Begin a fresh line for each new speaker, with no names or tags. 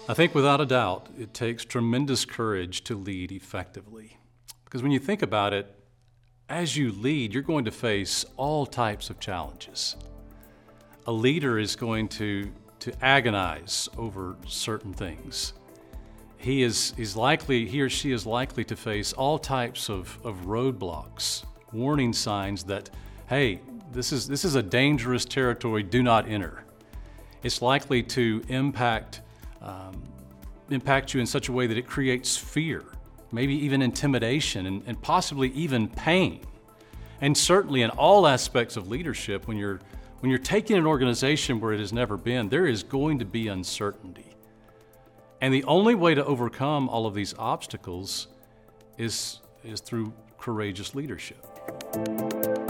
I think without a doubt, it takes tremendous courage to lead effectively. Because when you think about it, as you lead, you're going to face all types of challenges. A leader is going to agonize over certain things. He or she is likely to face all types of roadblocks, warning signs that, hey, this is a dangerous territory, do not enter. It's likely to impact you in such a way that it creates fear, maybe even intimidation, and possibly even pain. And certainly in all aspects of leadership, when you're taking an organization where it has never been, there is going to be uncertainty. And the only way to overcome all of these obstacles is through courageous leadership.